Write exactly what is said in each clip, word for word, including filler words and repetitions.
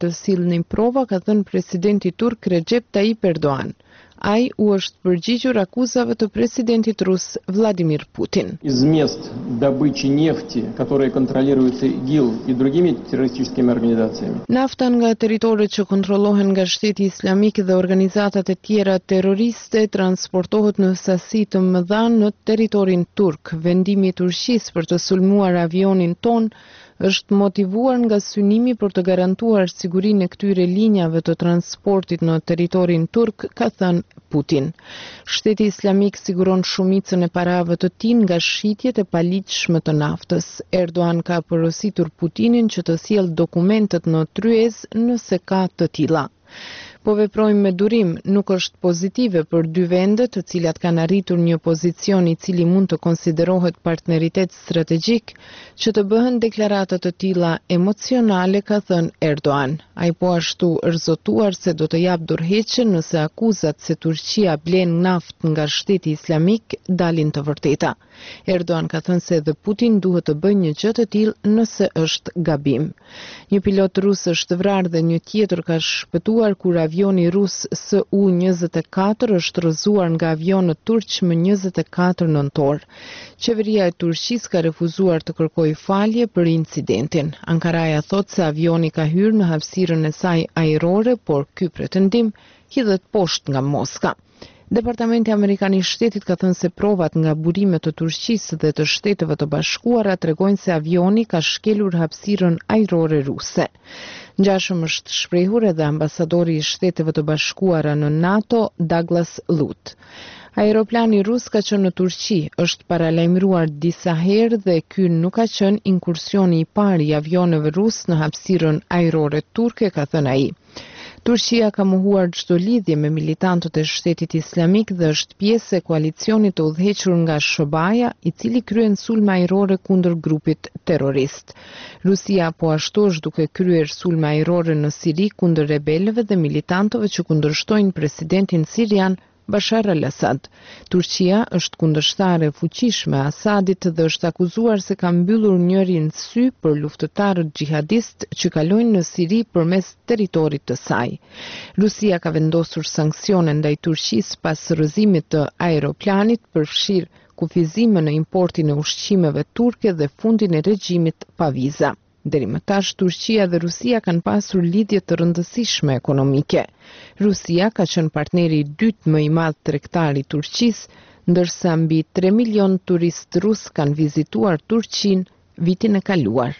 të sillnin prova, ka thënë presidenti turk Recep Tayyip Erdogan. Ai u është përgjigjur akuzave të presidentit rus Vladimir Putin. Из мест добычи нефти, которые контролируются ИГИЛ и другими террористическими организациями. Nafta nga territoret që kontrollohen nga Shteti Islamik dhe organizatat e tjera terroriste transportohet në sasi të mëdha në territorin turk. Vendimi i Turqisë për të sulmuar avionin ton është motivuar nga synimi për të garantuar sigurinë e këtyre linjave të transportit në territorin turk, ka thënë Putin. Shteti Islamik siguron shumicën e parave të tij nga shitjet e paligjshme të naftës. Erdogan ka porositur Putinin që të sjellë dokumentet në tryez nëse ka të tilla. Po veprojmë me durim, nuk është pozitive për dy vendet, të cilat kanë arritur një pozicion i cili mund të konsiderohet partneritet strategjik, që të bëhen deklarata të tilla emocionale, ka thënë Erdogan. Ai po ashtu rëzotuar se do të jap dorëheqje nëse akuzat se Turqia blen naftë nga Shteti Islamik dalin të vërteta. Erdogan ka thënë se edhe Putin duhet të bëjë një gjë të tillë nëse është gabim. Një pilot rus është vrarë dhe një tjetër ka shpëtuar kur avioni rus S U njëzet e katër është rrëzuar nga avionët turq më njëzet e katër nëntor. Qeveria e Turqisë ka refuzuar të kërkojë falje për incidentin. Ankaraja thot se avioni ka hyrë në hapësirën e saj ajrore, por ky pretendim hidhet poshtë nga Moska. Departamenti Amerikan i Shtetit ka thënë se provat nga burimet të Turqisë dhe të Shteteve të Bashkuara tregojnë se avioni ka shkelur hapësirën ajrore ruse. Ngjashëm është shprehur edhe ambasadori i Shteteve të Bashkuara në NATO, Douglas Lutt. Aeroplani rus ka qenë në Turqi, është paralajmëruar disa herë dhe ky nuk ka qenë inkursioni i parë i avioneve rus në hapësirën ajrore turke, ka thënë ai. Turqia ka mohuar çdo lidhje me militantët e Shtetit Islamik dhe është pjesë e koalicionit të udhëhequr nga S B A-ja, i cili kryen sulme ajrore kundër grupit terrorist. Rusia po ashtu është duke kryer sulme ajrore në Siri kundër rebelëve dhe militantëve që kundërshtojnë presidentin sirian Bashar al-Assad. Turqia është kundërshtare e fuqishme e Asadit dhe është akuzuar se ka mbyllur njërin sy për luftëtarët xhihadist që kalojnë në Siri përmes territorit të saj. Rusia ka vendosur sanksione ndaj Turqisë pas rrëzimit të aeroplanit, përfshir kufizime në importin e ushqimeve turke dhe fundin e regjimit pa viza. Deri më tash Turqia dhe Rusia kanë pasur lidhje të rëndësishme ekonomike. Rusia ka qenë partneri i dytë më i madh tregtar i Turqisë, ndërsa mbi tre milion turistë rus kanë vizituar Turqinë vitin e kaluar.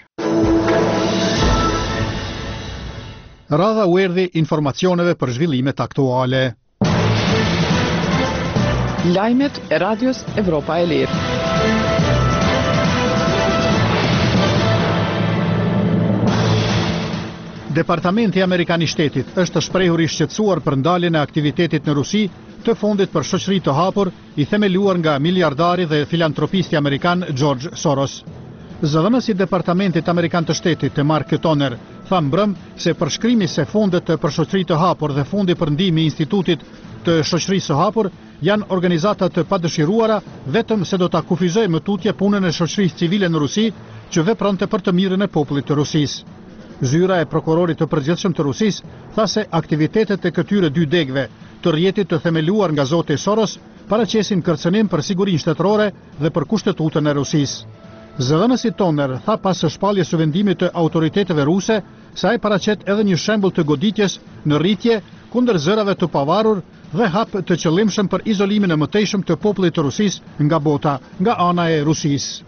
Radha u erdhi informacioneve për zhvillimet aktuale. Lajmet e Radios Evropa e Lirë. Departamenti Amerikan i Shtetit është shprehur i shqetësuar për ndaljen e aktivitetit në Rusi të fondit për shoqëri të hapur i themeluar nga miliardari dhe filantropisti amerikan George Soros. Zëdhënësi i Departamentit Amerikan të Shtetit, Mark Toner, tha mbrëm se përshkrimi se fondet për shoqëri të hapur dhe fondi për ndihmë i Institutit të Shoqërisë së Hapur janë organizata të padëshiruara vetëm se do ta kufizojë më tutje punën e shoqërisë civile në Rusi që vepronte për të mirën e popullit të Rusisë. Zyra e prokurorit të përgjithshëm të Rusisë tha se aktivitetet e këtyre dy degëve të rrjetit të themeluar nga zoti Soros paraqesin kërcënim për sigurinë shtetërore dhe për kushtetutën e Rusisë. Zëdhënësi Toner tha pas së shpalljes së vendimit të autoriteteve ruse se ai paraqet edhe një shembull të goditjes në rritje kundër zërave të pavarur dhe hap të qëllimshëm për izolimin e mëtejshëm të popullit të Rusisë nga bota, nga ana e Rusisë.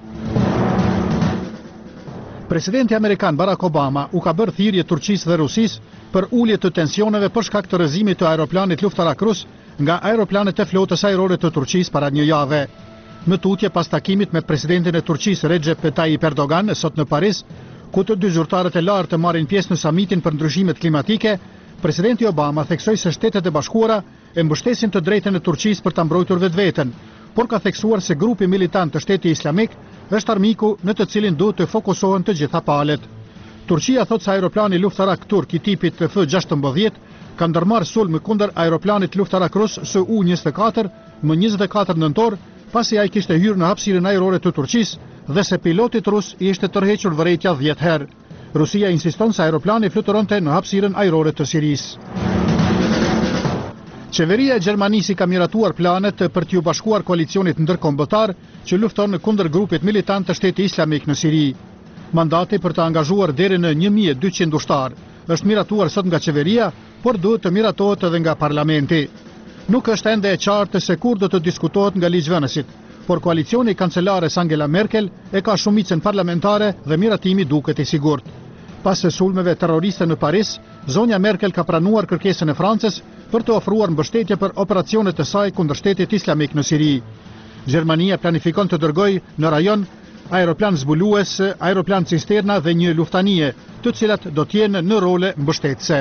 Presidenti Amerikan Barack Obama u ka bërë thirrje Turqisë dhe Rusisë për ulje të tensioneve për shkak të rrëzimit të aeroplanit luftarak rus nga aeroplanet e flotës ajrore të Turqisë para një jave. Më tutje pas takimit me presidentin e Turqisë Recep Tayyip Erdogan sot në Paris, ku të dy zyrtarët e lartë të marrin pjesë në samitin për ndryshimet klimatike, presidenti Obama theksoi se Shtetet e Bashkuara e mbështesin të drejtën e Turqisë për ta mbrojtur vetveten, por ka theksuar se grupi militant të Shtetit Islamik është armiku në të cilin duhet të fokusohen të gjitha palët. Turqia thot se aeroplani luftarak turk i tipit F gjashtëmbëdhjetë ka ndërmarrë sulm kundër aeroplanit luftarak rus S U njëzet e katër më njëzet e katër nëntor, pasi ai kishte hyrë në hapësirën ajrore të Turqisë dhe se pilotit rus i ishte tërhequr vërejtja dhjetë herë. Rusia insiston se aeroplani fluturonte në hapësirën ajrore të Sirisë. Qeveria e Gjermanisë ka miratuar planet për t'ju bashkuar koalicionit ndërkombëtar që lufton kundër grupit militant të Shteti Islamik në Siri. Mandati për të angazhuar deri në një mijë e dyqind ushtar është miratuar sot nga qeveria, por duhet të miratohet edhe nga parlamenti. Nuk është ende e qartë se kur do të diskutohet nga ligjvënësit, por koalicioni kancelares Angela Merkel e ka shumicën parlamentare dhe miratimi duket i sigurt. Pas së sulmeve terroriste në Paris, zonja Merkel ka pranuar kërkesën e Francës për të ofruar mbështetje për operacionet e saj kundër Shtetit Islamik në Siri. Gjermania planifikon të dërgojë në rajon aeroplan zbulues, aeroplan cisterna dhe një luftanie, të cilat do t'jenë në role mbështetëse.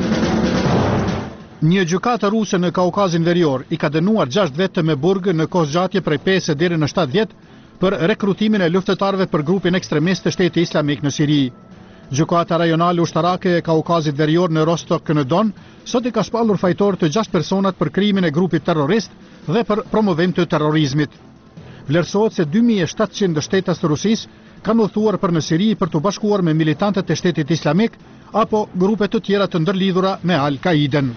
Një gjykate ruse në Kaukazin Verior i ka dënuar gjashtë vete me burg në kohë zgjatje prej pesë deri në shtatë vjet për rekrutimin e luftëtarëve për grupin ekstremist të Shtetit Islamik në Siri. Gjykata rajonale ushtarake e Kaukazit Verior në Rostok në Don sot i ka shpallur fajtor të gjashtë personat për krimin e grupit terrorist dhe për promovim të terrorizmit. Vlerësohet se dy mijë e shtatëqind shtetas të Rusisë kanë udhëtuar për në Siri për të bashkuar me militantët e Shtetit Islamik apo grupe të tjera të ndërlidhura me Al-Qaiden.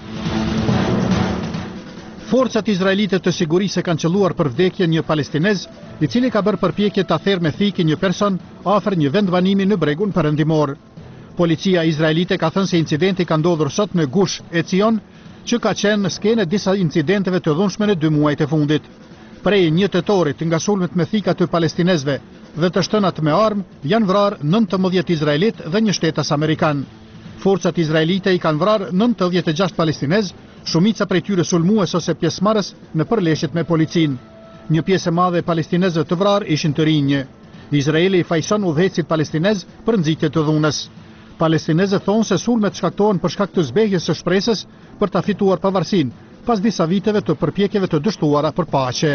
Forcat izraelite të sigurisë e kanë qelluar për vdekje një palestinez, i cili ka bërë përpjekje ta therrë me thiki një person afër një vendbanimi në bregun perëndimor. Policia izraelite ka thënë se incidenti ka ndodhur sot në Gush Etzion, që ka qenë në skenë disa incidenteve të dhunshme në dy muajt e fundit. Prej një tetorit nga sulmet me thika të palestinezve dhe të shtënat me armë, janë vrarë nëntëmbëdhjetë izraelit dhe një shtetas amerikan. Forcat izraelite i kanë vrarë nëntëdhjetë e gjashtë palestinez, shumica prej tyre sulmues ose pjesëmarrës në përleshjet me policin. Një pjesë e madhe e palestinezëve të vrarë ishin të rinj. Izraeli i fajson udhëhecit palestinez për nxitje të dhunës. Palestinezët thonë se sulmet shkaktohen për shkak të zbehjes së shpresës për ta fituar pavarësinë, pas disa viteve të përpjekjeve të dështuara për paqe.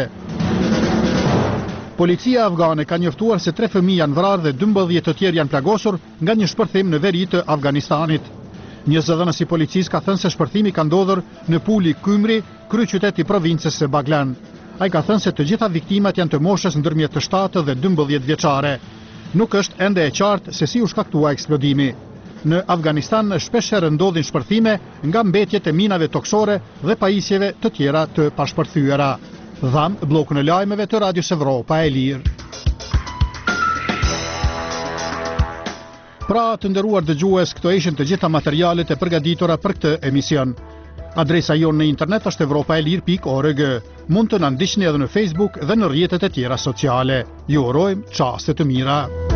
Policia afgane ka njoftuar se tre fëmijë janë vrarë dhe dymbëdhjetë të tjerë janë plagosur nga një shpërthim në veri të Afganistanit. Një zëdhënës i policisë ka thënë se shpërthimi ka ndodhur në Puli Kymri, kryeqytet i provincës së Baglan. Ai ka thënë se të gjitha viktimat janë të moshës ndërmjet të shtatë dhe dymbëdhjetë vjeçare. Nuk është ende e qartë se si u shkaktua eksplodimi. Në Afganistan shpesh herë ndodhin shpërthime nga mbetjet e minave toksore dhe pajisjeve të tjera të pashpërthyera. Dham bllokun e lajmeve të Radios Evropa e Lirë. Pra, të nderuar dëgjues, këto ishin të gjitha materialet e përgatitura për këtë emision. Adresa jonë në internet është evropaelir pikë org. Mund të na ndiqni edhe në Facebook dhe në rrjetet e tjera sociale. Ju urojmë çaste të mira.